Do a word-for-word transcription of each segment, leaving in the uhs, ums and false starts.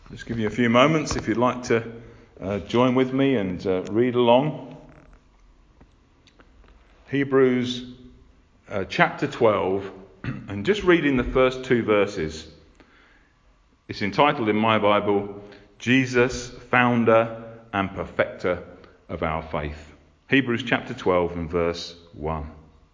Just give you a few moments if you'd like to uh, join with me and uh, read along. Hebrews uh, chapter twelve, and just reading the first two verses. It's entitled in my Bible, Jesus, Founder and Perfecter of Our Faith. Hebrews chapter twelve and verse one.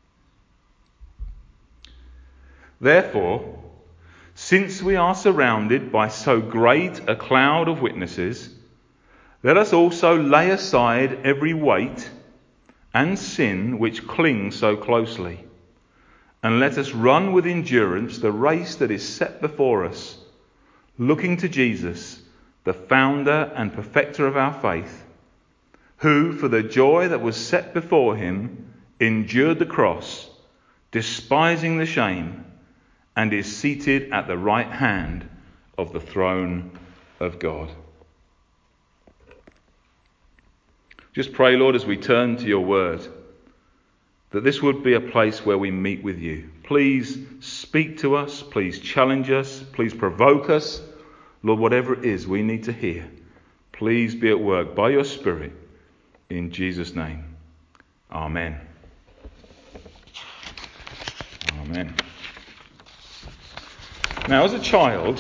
Therefore, since we are surrounded by so great a cloud of witnesses, let us also lay aside every weight and sin which clings so closely, and let us run with endurance the race that is set before us, looking to Jesus, the founder and perfecter of our faith, who, for the joy that was set before him, endured the cross, despising the shame, and is seated at the right hand of the throne of God. Just pray, Lord, as we turn to your word, that this would be a place where we meet with you. Please speak to us, please challenge us, please provoke us. Lord, whatever it is we need to hear, please be at work by your Spirit, in Jesus' name. Amen. Amen. Now, as a child,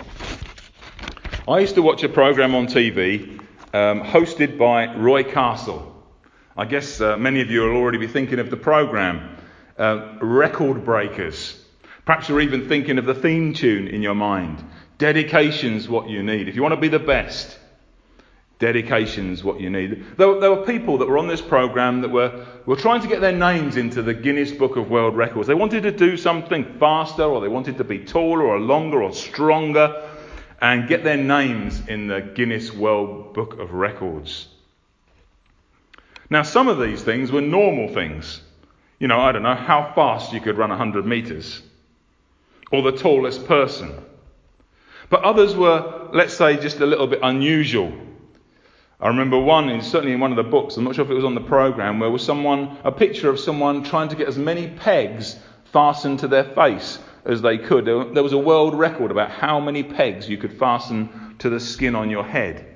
I used to watch a programme on T V um, hosted by Roy Castle. I guess uh, many of you will already be thinking of the programme, uh, Record Breakers. Perhaps you're even thinking of the theme tune in your mind. Dedication's what you need. If you want to be the best, dedication's what you need. There, there were people that were on this programme that were, were trying to get their names into the Guinness Book of World Records. They wanted to do something faster, or they wanted to be taller or longer or stronger and get their names in the Guinness World Book of Records. Now, some of these things were normal things. You know, I don't know, how fast you could run one hundred metres, or the tallest person. But others were, let's say, just a little bit unusual. I remember one, in, certainly in one of the books, I'm not sure if it was on the programme, where was someone, a picture of someone trying to get as many pegs fastened to their face as they could. There, there was a world record about how many pegs you could fasten to the skin on your head.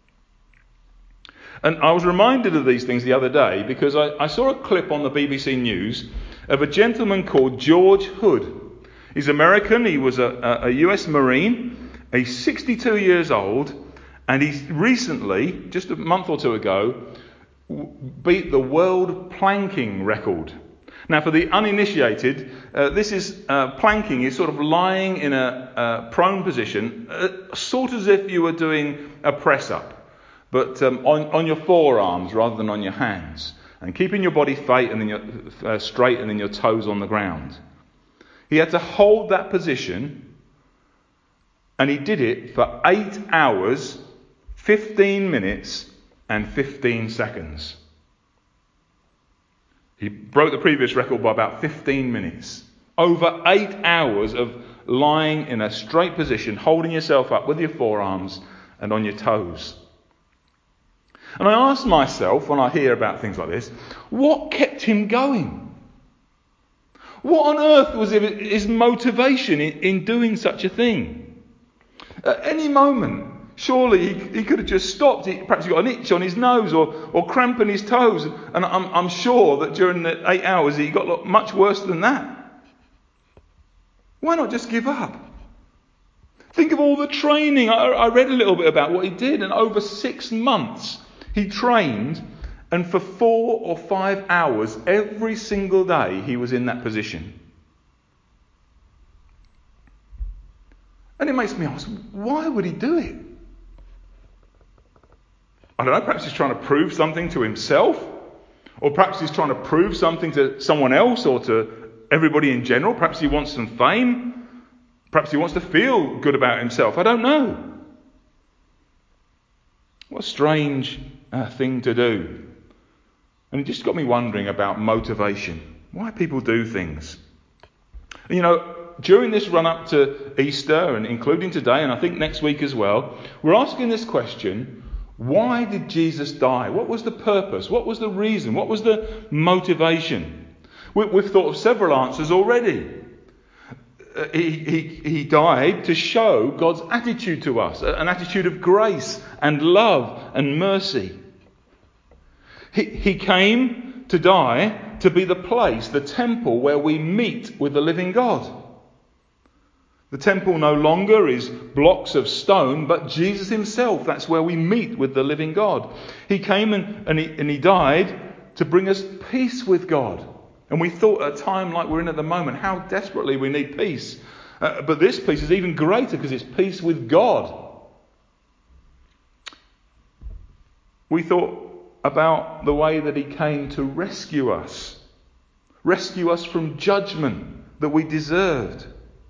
And I was reminded of these things the other day because I, I saw a clip on the B B C News of a gentleman called George Hood. He's American, he was a, a, a U S Marine, he's sixty-two years old, and he's recently, just a month or two ago, beat the world planking record. Now, for the uninitiated, uh, this is uh, planking is sort of lying in a uh, prone position, uh, sort of as if you were doing a press-up, but um, on, on your forearms rather than on your hands, and keeping your body straight and then your, uh, straight and then your toes on the ground. He had to hold that position, and he did it for eight hours, fifteen minutes and fifteen seconds. He broke the previous record by about fifteen minutes. Over eight hours of lying in a straight position, holding yourself up with your forearms and on your toes. And I ask myself, when I hear about things like this, what kept him going? What on earth was his motivation in, in doing such a thing? At any moment, surely he, he could have just stopped. He, perhaps he got an itch on his nose or, or cramp in his toes. And I'm, I'm sure that during the eight hours he got much worse than that. Why not just give up? Think of all the training. I, I read a little bit about what he did. And over six months he trained. And for four or five hours every single day he was in that position. And it makes me ask, why would he do it? I don't know, perhaps he's trying to prove something to himself, or perhaps he's trying to prove something to someone else or to everybody in general. Perhaps he wants some fame. Perhaps he wants to feel good about himself. I don't know. What a strange uh, thing to do. And it just got me wondering about motivation. Why people do things. You know, during this run up to Easter, and including today, and I think next week as well, we're asking this question: why did Jesus die? What was the purpose? What was the reason? What was the motivation? We, we've thought of several answers already. he, he, he died to show God's attitude to us, an attitude of grace and love and mercy. He, he came to die to be the place, the temple where we meet with the living God. The temple no longer is blocks of stone, but Jesus himself. That's where we meet with the living God. He came and, and, he, and he died to bring us peace with God. And we thought at a time like we're in at the moment, how desperately we need peace. Uh, but this peace is even greater because it's peace with God. We thought about the way that he came to rescue us. Rescue us from judgment that we deserved.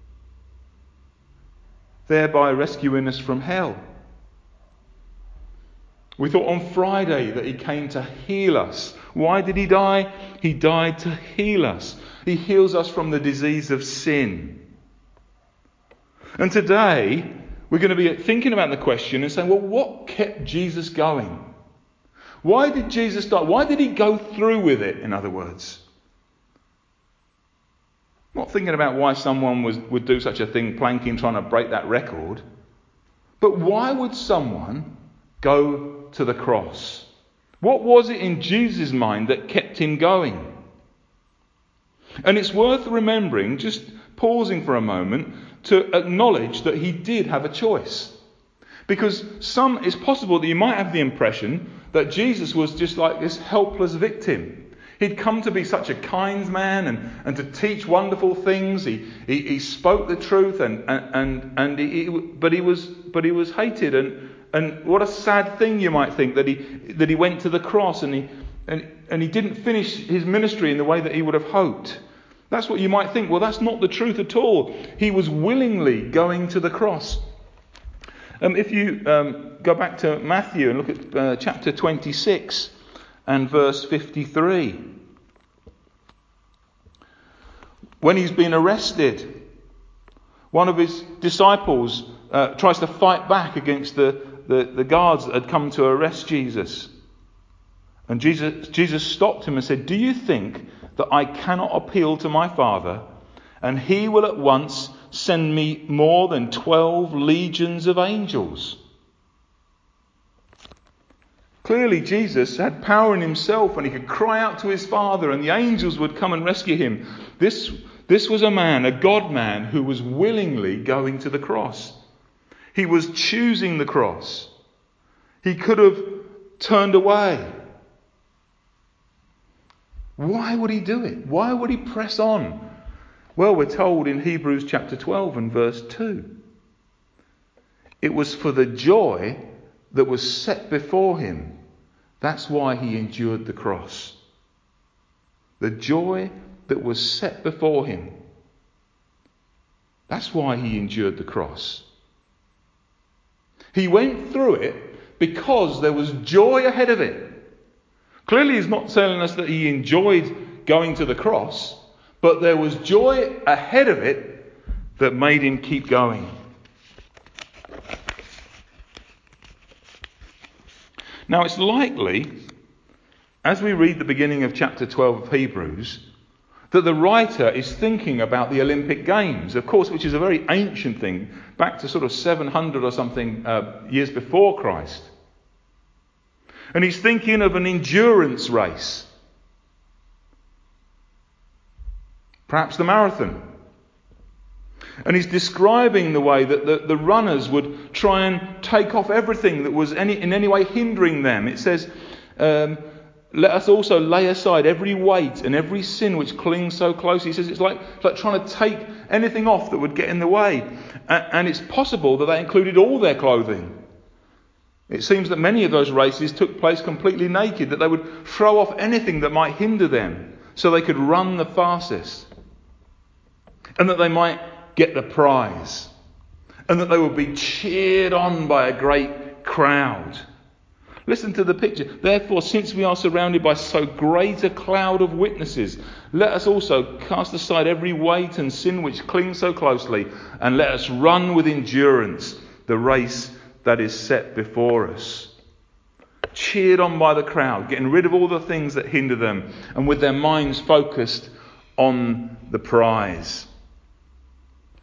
Thereby rescuing us from hell. We thought on Friday that he came to heal us. Why did he die? He died to heal us. He heals us from the disease of sin. And today we're going to be thinking about the question and saying, well, what kept Jesus going? Why did Jesus die? Why did he go through with it, in other words? Not thinking about why someone was, would do such a thing, planking, trying to break that record. But why would someone go to the cross? What was it in Jesus' mind that kept him going? And it's worth remembering, just pausing for a moment, to acknowledge that he did have a choice. Because some, it's possible that you might have the impression that Jesus was just like this helpless victim. He'd come to be such a kind man and, and to teach wonderful things. He he, he spoke the truth and and and, and he, he, but he was but he was hated and and what a sad thing you might think that he that he went to the cross and he and and he didn't finish his ministry in the way that he would have hoped. That's what you might think. Well, that's not the truth at all. He was willingly going to the cross. Um, if you um, go back to Matthew and look at uh, chapter twenty-six. And verse fifty-three. When he's been arrested, one of his disciples uh, tries to fight back against the, the, the guards that had come to arrest Jesus. And Jesus, Jesus stopped him and said, "Do you think that I cannot appeal to my Father, and he will at once send me more than twelve legions of angels?" Clearly Jesus had power in himself and he could cry out to his Father and the angels would come and rescue him. This, this was a man, a God-man, who was willingly going to the cross. He was choosing the cross. He could have turned away. Why would he do it? Why would he press on? Well, we're told in Hebrews chapter twelve and verse two. It was for the joy that was set before him. That's why he endured the cross. The joy that was set before him. That's why he endured the cross. He went through it because there was joy ahead of it. Clearly he's not telling us that he enjoyed going to the cross, but there was joy ahead of it that made him keep going. Now it's likely, as we read the beginning of chapter twelve of Hebrews, that the writer is thinking about the Olympic Games, of course, which is a very ancient thing, back to sort of seven hundred or something uh, years before Christ. And he's thinking of an endurance race. Perhaps the marathon. And he's describing the way that the, the runners would try and take off everything that was any, in any way hindering them. It says, um, let us also lay aside every weight and every sin which clings so closely. He says it's like, it's like trying to take anything off that would get in the way. And, and it's possible that that included all their clothing. It seems that many of those races took place completely naked, that they would throw off anything that might hinder them so they could run the fastest. And that they might get the prize, and that they will be cheered on by a great crowd. Listen to the picture. Therefore, since we are surrounded by so great a cloud of witnesses, let us also cast aside every weight and sin which clings so closely, and let us run with endurance the race that is set before us. Cheered on by the crowd, getting rid of all the things that hinder them, and with their minds focused on the prize.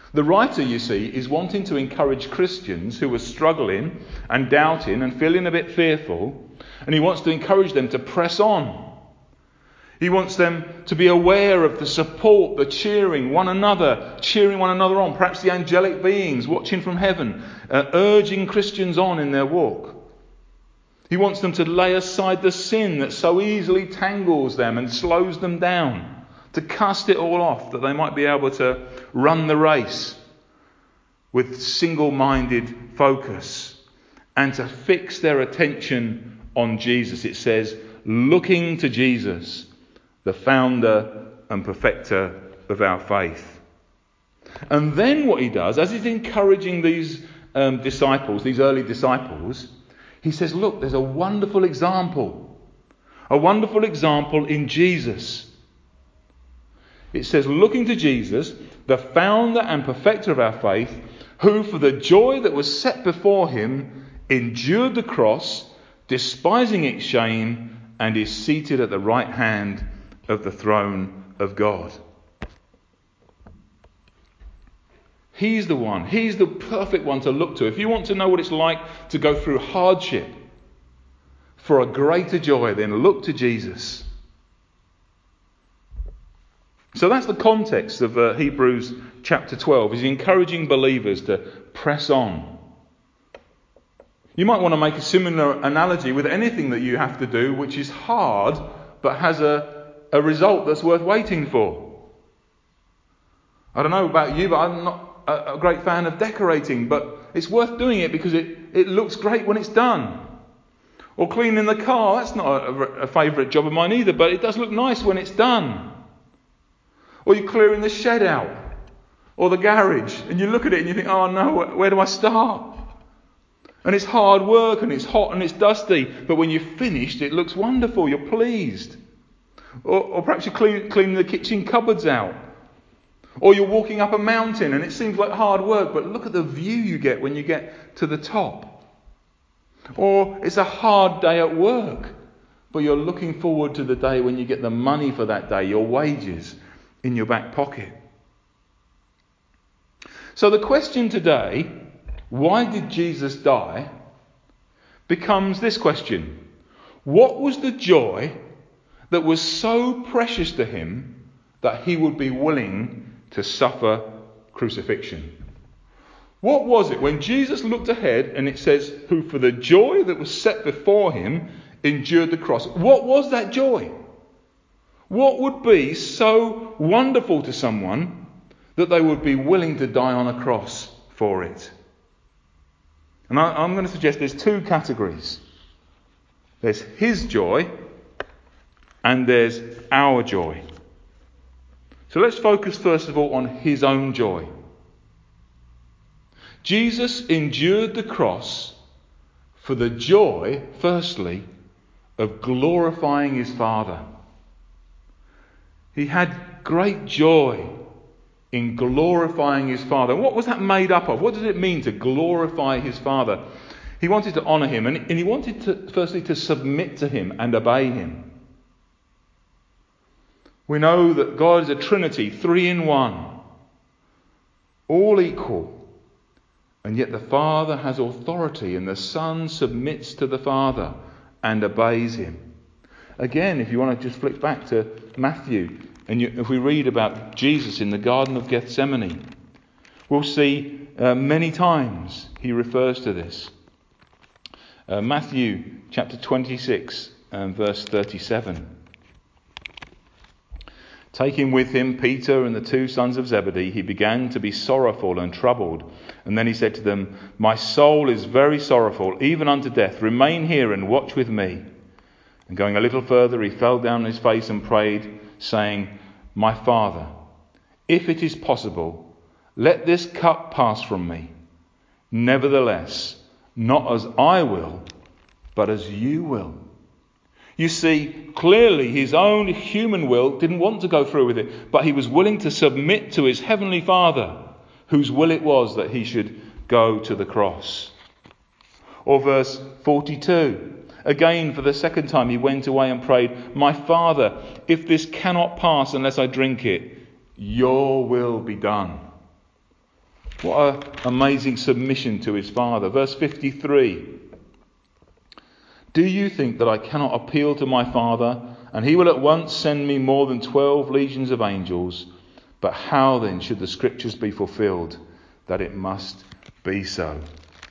The writer, you see, is wanting to encourage Christians who are struggling and doubting and feeling a bit fearful, and he wants to encourage them to press on. He wants them to be aware of the support, the cheering one another, cheering one another on, perhaps the angelic beings watching from heaven, uh, urging Christians on in their walk. He wants them to lay aside the sin that so easily tangles them and slows them down, to cast it all off, that they might be able to run the race with single-minded focus and to fix their attention on Jesus. It says, looking to Jesus, the founder and perfecter of our faith. And then what he does, as he's encouraging these um, disciples, these early disciples, he says, look, there's a wonderful example, a wonderful example in Jesus. It says, looking to Jesus, the founder and perfecter of our faith, who for the joy that was set before him endured the cross, despising its shame, and is seated at the right hand of the throne of God. He's the one. He's the perfect one to look to. If you want to know what it's like to go through hardship for a greater joy, then look to Jesus. So that's the context of uh, Hebrews chapter twelve. He's encouraging believers to press on. You might want to make a similar analogy with anything that you have to do which is hard but has a, a result that's worth waiting for. I don't know about you, but I'm not a, a great fan of decorating, but it's worth doing it because it, it looks great when it's done. Or cleaning the car, that's not a, a favourite job of mine either, but it does look nice when it's done. Or you're clearing the shed out, or the garage, and you look at it and you think, oh no, where, where do I start? And it's hard work, and it's hot, and it's dusty, but when you're finished, it looks wonderful, you're pleased. Or, or perhaps you're clean, cleaning the kitchen cupboards out. Or you're walking up a mountain, and it seems like hard work, but look at the view you get when you get to the top. Or it's a hard day at work, but you're looking forward to the day when you get the money for that day, your wages, in your back pocket. So the question today, why did Jesus die, becomes this question. What was the joy that was so precious to him that he would be willing to suffer crucifixion? What was it when Jesus looked ahead and it says, who for the joy that was set before him endured the cross? What was that joy? What would be so wonderful to someone that they would be willing to die on a cross for it? And I, I'm going to suggest there's two categories. There's his joy and there's our joy. So let's focus first of all on his own joy. Jesus endured the cross for the joy, firstly, of glorifying his Father. He had great joy in glorifying his Father. What was that made up of? What did it mean to glorify his Father? He wanted to honour him, and, and he wanted to, firstly, to submit to him and obey him. We know that God is a Trinity, three in one, all equal, and yet the Father has authority, and the Son submits to the Father and obeys him. Again, if you want to just flick back to Matthew, and you, if we read about Jesus in the Garden of Gethsemane, we'll see uh, many times he refers to this. Uh, Matthew chapter twenty-six and verse thirty-seven. Taking with him Peter and the two sons of Zebedee, he began to be sorrowful and troubled. And then he said to them, my soul is very sorrowful, even unto death. Remain here and watch with me. And going a little further, he fell down on his face and prayed, saying, my Father, if it is possible, let this cup pass from me. Nevertheless, not as I will, but as you will. You see, clearly his own human will didn't want to go through with it, but he was willing to submit to his heavenly Father, whose will it was that he should go to the cross. Or verse forty-two. Again, for the second time, he went away and prayed, my Father, if this cannot pass unless I drink it, your will be done. What an amazing submission to his Father. Verse fifty-three. Do you think that I cannot appeal to my Father, and he will at once send me more than twelve legions of angels? But how then should the scriptures be fulfilled, that it must be so?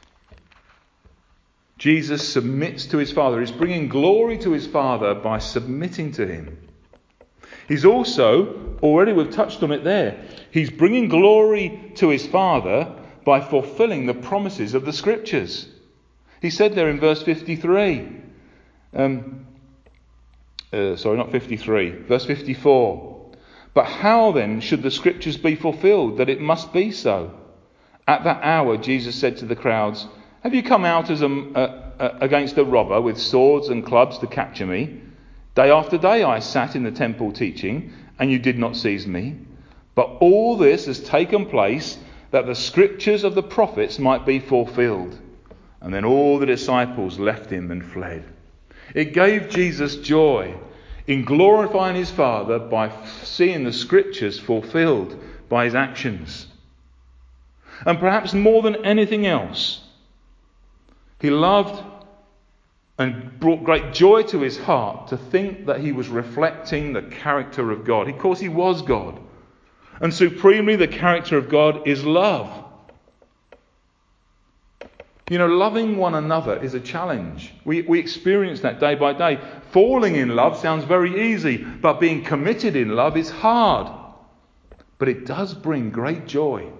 Jesus submits to his Father. He's bringing glory to his Father by submitting to him. He's also, already we've touched on it there, he's bringing glory to his Father by fulfilling the promises of the scriptures. He said there in verse fifty-three, um, uh, sorry, not fifty-three, verse fifty-four. But how then should the scriptures be fulfilled, that it must be so? At that hour, Jesus said to the crowds, have you come out as a, uh, uh, against a robber with swords and clubs to capture me? Day after day I sat in the temple teaching, and you did not seize me. But all this has taken place that the scriptures of the prophets might be fulfilled. And then all the disciples left him and fled. It gave Jesus joy in glorifying his Father by seeing the scriptures fulfilled by his actions. And perhaps more than anything else, he loved and brought great joy to his heart to think that he was reflecting the character of God. Of course, he was God. And supremely, the character of God is love. You know, loving one another is a challenge. We, we experience that day by day. Falling in love sounds very easy, but being committed in love is hard. But it does bring great joy.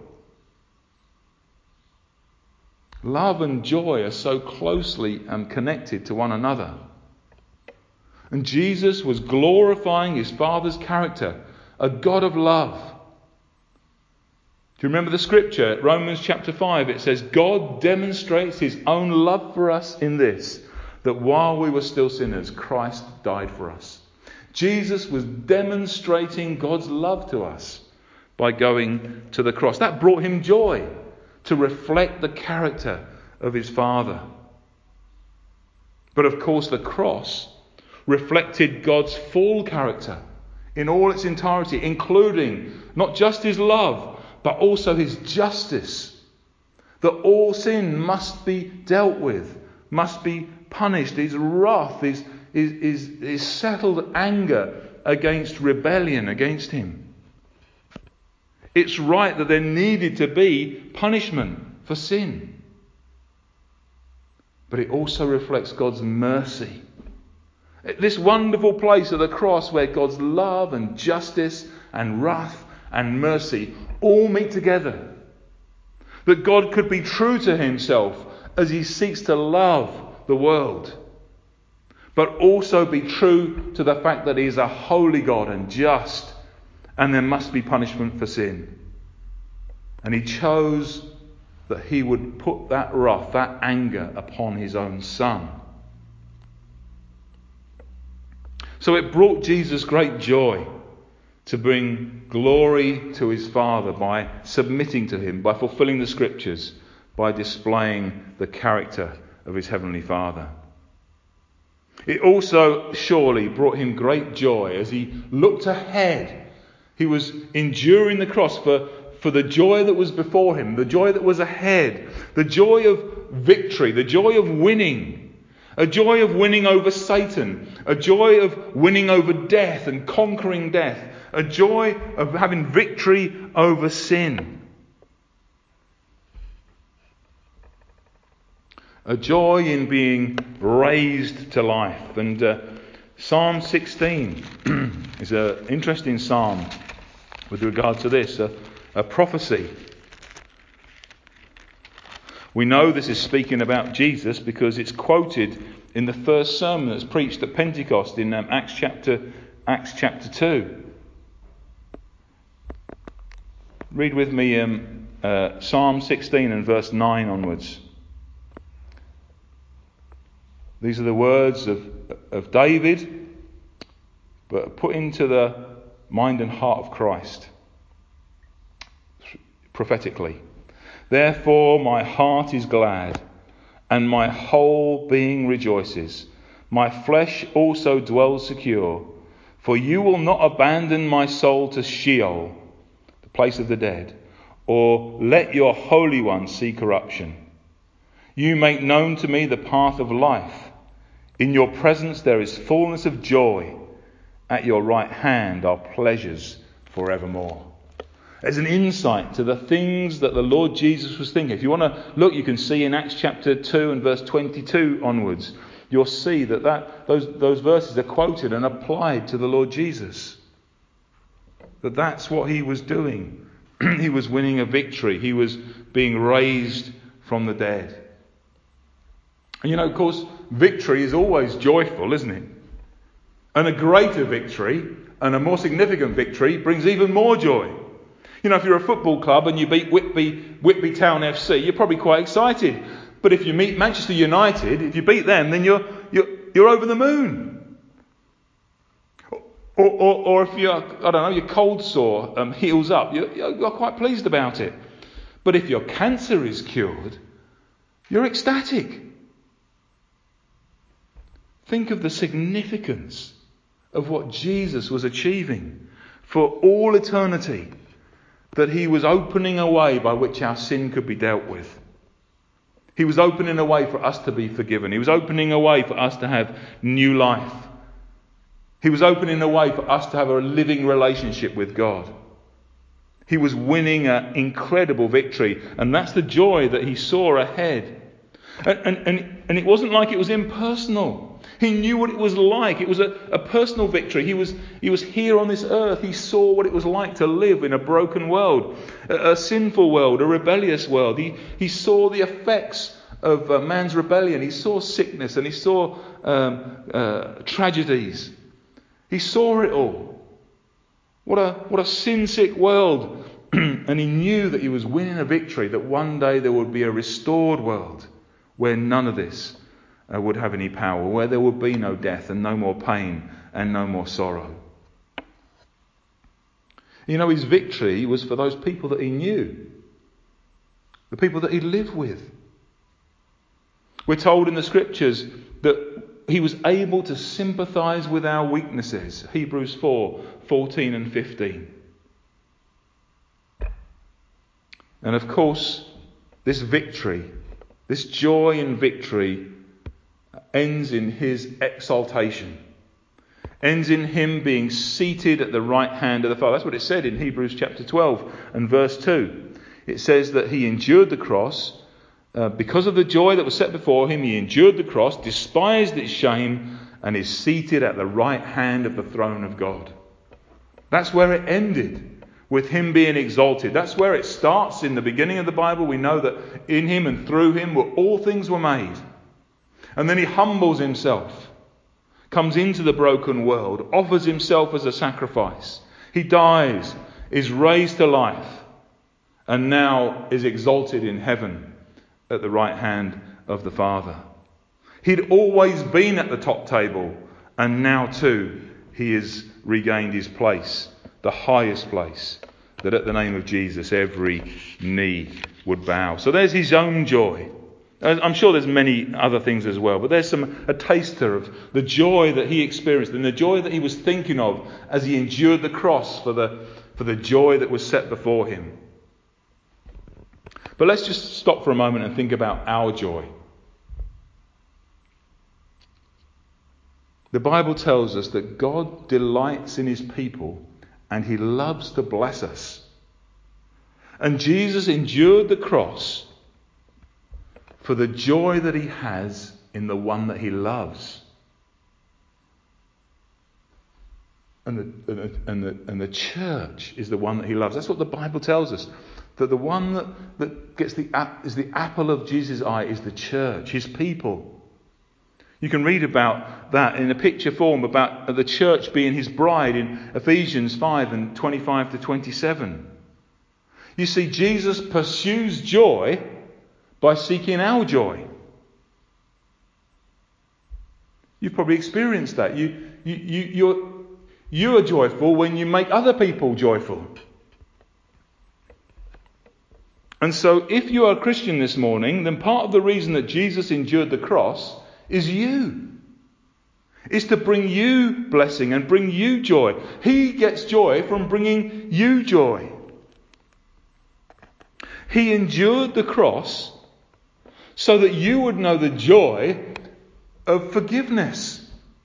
Love and joy are so closely um, connected to one another. And Jesus was glorifying his Father's character, a God of love. Do you remember the scripture? Romans chapter five, it says, God demonstrates his own love for us in this, that while we were still sinners, Christ died for us. Jesus was demonstrating God's love to us by going to the cross. That brought him joy to reflect the character of his Father. But of course, the cross reflected God's full character in all its entirety, including not just his love, but also his justice, that all sin must be dealt with, must be punished. His wrath, his, his, his, his settled anger against rebellion against him. It's right that there needed to be punishment for sin. But it also reflects God's mercy. This wonderful place of the cross where God's love and justice and wrath and mercy all meet together. That God could be true to himself as he seeks to love the world, but also be true to the fact that he is a holy God and just, and there must be punishment for sin. And he chose that he would put that wrath, that anger upon his own Son. So it brought Jesus great joy to bring glory to his Father by submitting to him, by fulfilling the scriptures, by displaying the character of his heavenly Father. It also surely brought him great joy as he looked ahead. He was enduring the cross for, for the joy that was before him, the joy that was ahead, the joy of victory, the joy of winning. A joy of winning over Satan, a joy of winning over death and conquering death, a joy of having victory over sin. A joy in being raised to life. And uh, Psalm sixteen is an interesting psalm with regard to this, a, a prophecy. We know this is speaking about Jesus because it's quoted in the first sermon that's preached at Pentecost in um, Acts chapter Acts chapter two. Read with me um, uh, Psalm sixteen and verse nine onwards. These are the words of, of David, but put into the mind and heart of Christ prophetically. Therefore my heart is glad, and my whole being rejoices. My flesh also dwells secure, for you will not abandon my soul to Sheol, the place of the dead, or let your Holy One see corruption. You make known to me the path of life. In your presence there is fullness of joy. At your right hand are pleasures forevermore. There's an insight to the things that the Lord Jesus was thinking. If you want to look, you can see in Acts chapter two and verse twenty-two onwards, you'll see that, that those, those verses are quoted and applied to the Lord Jesus. That that's what he was doing. He was winning a victory. He was being raised from the dead. And you know, of course, victory is always joyful, isn't it? And a greater victory and a more significant victory brings even more joy. You know, if you're a football club and you beat Whitby, Whitby Town F C, you're probably quite excited. But if you meet Manchester United, if you beat them, then you're you're, you're over the moon. Or, or, or if you're, I don't know, your cold sore um, heals up, you're, you're quite pleased about it. But if your cancer is cured, you're ecstatic. Think of the significance of what Jesus was achieving for all eternity. That he was opening a way by which our sin could be dealt with. He was opening a way for us to be forgiven. He was opening a way for us to have new life. He was opening a way for us to have a living relationship with God. He was winning an incredible victory, and that's the joy that he saw ahead. And, and, and, and it wasn't like it was impersonal. He knew what it was like. It was a, a personal victory. He was he was here on this earth. He saw what it was like to live in a broken world, a, a sinful world, a rebellious world. He, he saw the effects of uh, man's rebellion. He saw sickness and he saw um, uh, tragedies. He saw it all. What a what a sin-sick world. And he knew that he was winning a victory, that one day there would be a restored world where none of this uh, would have any power, where there would be no death and no more pain and no more sorrow. You know, his victory was for those people that he knew, the people that he lived with. We're told in the scriptures that he was able to sympathise with our weaknesses. Hebrews four, fourteen and fifteen. And of course, this victory, this joy in victory, ends in his exaltation. Ends in him being seated at the right hand of the Father. That's what it said in Hebrews chapter twelve and verse two. It says that he endured the cross. Uh, because of the joy that was set before him, he endured the cross, despised its shame, and is seated at the right hand of the throne of God. That's where it ended, with him being exalted. That's where it starts in the beginning of the Bible. We know that in him and through him were all things were made. And then he humbles himself, comes into the broken world, offers himself as a sacrifice. He dies, is raised to life, and now is exalted in heaven at the right hand of the Father. He'd always been at the top table, and now too he has regained his place, the highest place, that at the name of Jesus every knee would bow. So there's his own joy. I'm sure there's many other things as well, but there's some a taster of the joy that he experienced and the joy that he was thinking of as he endured the cross for the for the joy that was set before him. But let's just stop for a moment and think about our joy. The Bible tells us that God delights in his people and he loves to bless us. And Jesus endured the cross for the joy that he has in the one that he loves. And the, and, the, and, the, and the church is the one that he loves. That's what the Bible tells us. That the one that, that gets the is the apple of Jesus' eye is the church, his people. You can read about that in a picture form about the church being his bride in Ephesians five and twenty-five to twenty-seven. You see, Jesus pursues joy by seeking our joy. You've probably experienced that. You, you, you, you're, you are joyful when you make other people joyful. And so if you are a Christian this morning, then part of the reason that Jesus endured the cross is you. Is to bring you blessing and bring you joy. He gets joy from bringing you joy. He endured the cross so that you would know the joy of forgiveness.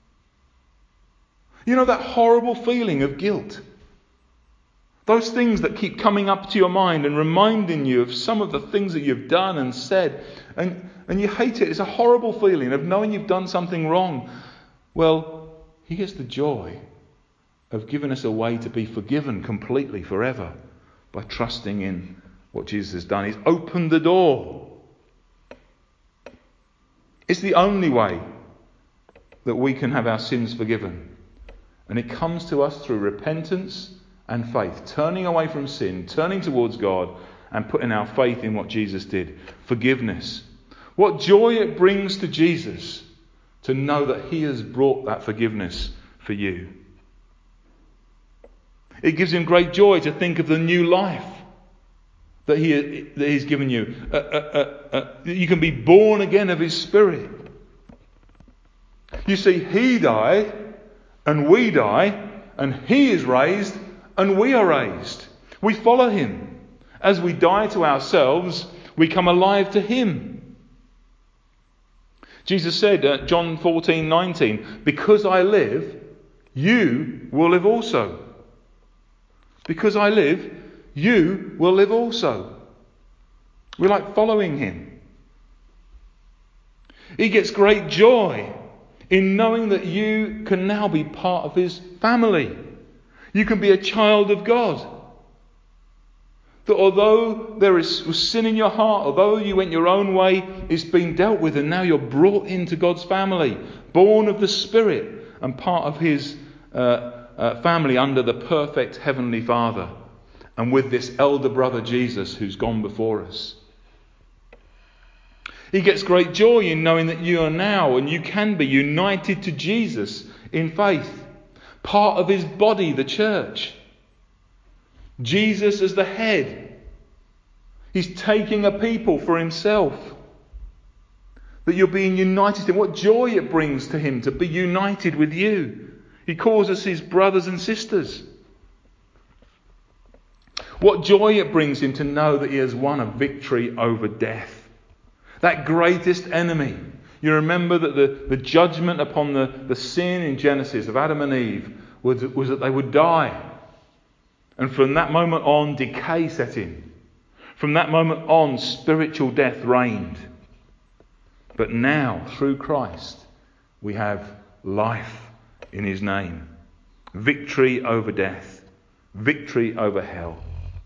You know that horrible feeling of guilt? Those things that keep coming up to your mind and reminding you of some of the things that you've done and said. And, and you hate it. It's a horrible feeling of knowing you've done something wrong. Well, he gets the joy of giving us a way to be forgiven completely forever by trusting in what Jesus has done. He's opened the door. It's the only way that we can have our sins forgiven. And it comes to us through repentance and faith, turning away from sin, turning towards God and putting our faith in what Jesus did. Forgiveness. What joy it brings to Jesus to know that he has brought that forgiveness for you. It gives him great joy to think of the new life that he that he's given you. Uh, uh, uh, uh, you can be born again of his Spirit. You see, he died and we die, and he is raised and we are raised. We follow him. As we die to ourselves, we come alive to him. Jesus said, uh, John fourteen nineteen, because I live, you will live also. Because I live, you will live also. We like following him. He gets great joy in knowing that you can now be part of his family. You can be a child of God. That although there is sin in your heart, although you went your own way, it's been dealt with, and now you're brought into God's family, born of the Spirit and part of his uh, uh, family under the perfect Heavenly Father, and with this elder brother Jesus who's gone before us. He gets great joy in knowing that you are now and you can be united to Jesus in faith, part of his body, the church. Jesus as the head. He's taking a people for himself. That you're being united in. What joy it brings to him to be united with you. He calls us his brothers and sisters. What joy it brings him to know that he has won a victory over death. That greatest enemy. You remember that the, the judgment upon the, the sin in Genesis of Adam and Eve was, was that they would die. And from that moment on, decay set in. From that moment on, spiritual death reigned. But now, through Christ, we have life in his name. Victory over death. Victory over hell.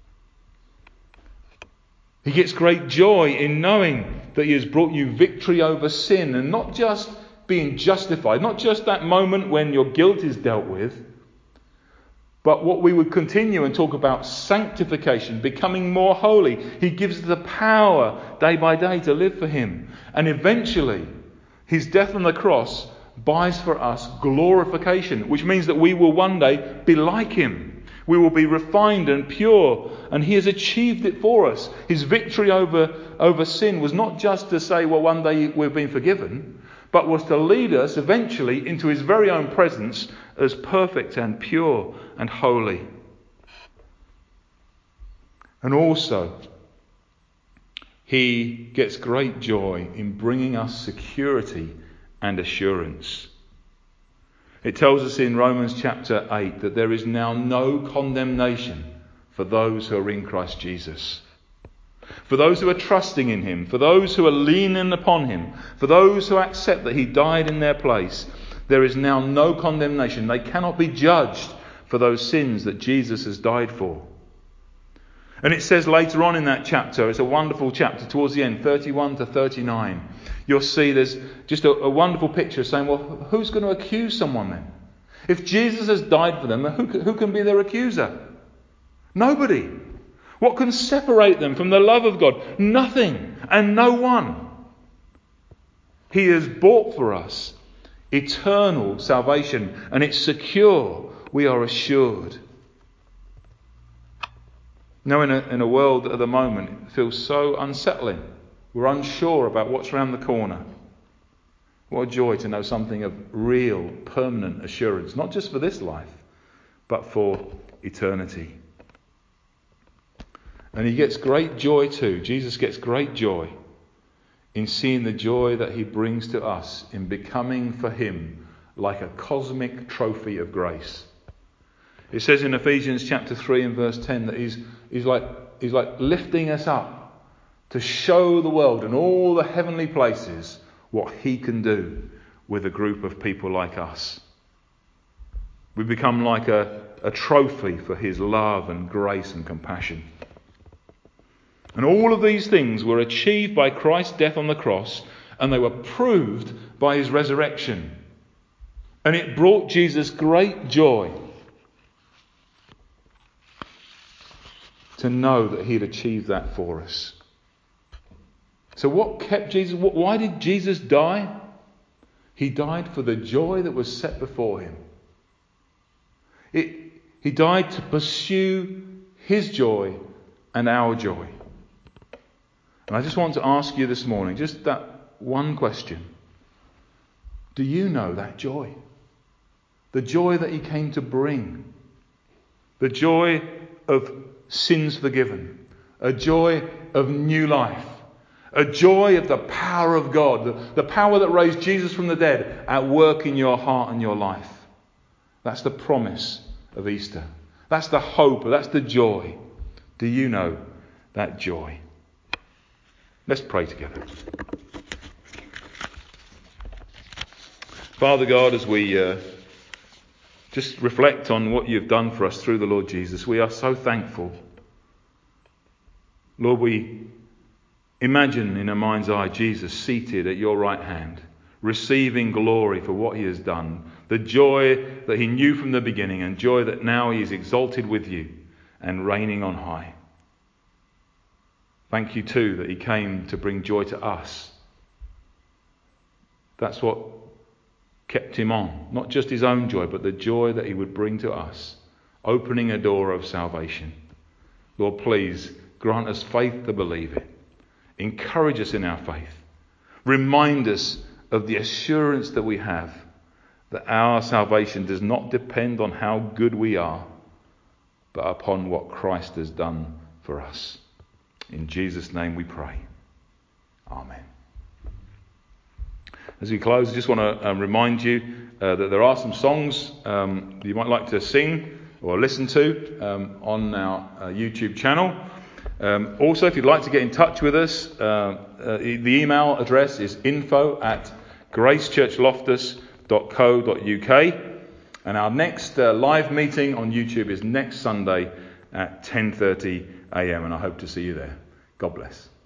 He gets great joy in knowing that he has brought you victory over sin, and not just being justified, not just that moment when your guilt is dealt with, but what we would continue and talk about, sanctification, becoming more holy. He gives the power day by day to live for him. And eventually, his death on the cross buys for us glorification, which means that we will one day be like him. We will be refined and pure, and he has achieved it for us. His victory over, over sin was not just to say, well, one day we've been forgiven, but was to lead us eventually into his very own presence as perfect and pure and holy. And also, he gets great joy in bringing us security and assurance. It tells us in Romans chapter eight that there is now no condemnation for those who are in Christ Jesus. For those who are trusting in him, for those who are leaning upon him, for those who accept that he died in their place, there is now no condemnation. They cannot be judged for those sins that Jesus has died for. And it says later on in that chapter, it's a wonderful chapter towards the end, thirty-one to thirty-nine, you'll see there's just a, a wonderful picture saying, well, who's going to accuse someone then? If Jesus has died for them, who, who can be their accuser? Nobody. What can separate them from the love of God? Nothing and no one. He has bought for us eternal salvation, and it's secure. We are assured. Now, in a, in a world that at the moment it feels so unsettling, we're unsure about what's around the corner. What a joy to know something of real, permanent assurance, not just for this life, but for eternity. And he gets great joy too. Jesus gets great joy in seeing the joy that he brings to us in becoming for him like a cosmic trophy of grace. It says in Ephesians chapter three and verse ten that he's, he's, like, he's like lifting us up to show the world and all the heavenly places what he can do with a group of people like us. We become like a, a trophy for his love and grace and compassion. And all of these things were achieved by Christ's death on the cross, and they were proved by his resurrection. And it brought Jesus great joy to know that he had achieved that for us. So what kept Jesus? Why did Jesus die? He died for the joy that was set before him. It, he died to pursue his joy and our joy. And I just want to ask you this morning, just that one question. Do you know that joy? The joy that he came to bring. The joy of sins forgiven. A joy of new life. A joy of the power of God. The, the power that raised Jesus from the dead at work in your heart and your life. That's the promise of Easter. That's the hope. That's the joy. Do you know that joy? Let's pray together. Father God, as we uh, just reflect on what you've done for us through the Lord Jesus, we are so thankful. Lord, we imagine in our mind's eye Jesus seated at your right hand, receiving glory for what he has done, the joy that he knew from the beginning and joy that now he is exalted with you and reigning on high. Thank you too that he came to bring joy to us. That's what kept him on. Not just his own joy, but the joy that he would bring to us, opening a door of salvation. Lord, please grant us faith to believe it. Encourage us in our faith. Remind us of the assurance that we have that our salvation does not depend on how good we are, but upon what Christ has done for us. In Jesus' name we pray. Amen. As we close, I just want to um, remind you uh, that there are some songs um, you might like to sing or listen to um, on our uh, YouTube channel. Um, also, if you'd like to get in touch with us, uh, uh, the email address is info at gracechurchloftus dot co dot uk. And our next uh, live meeting on YouTube is next Sunday at ten thirty a.m. and I hope to see you there. God bless.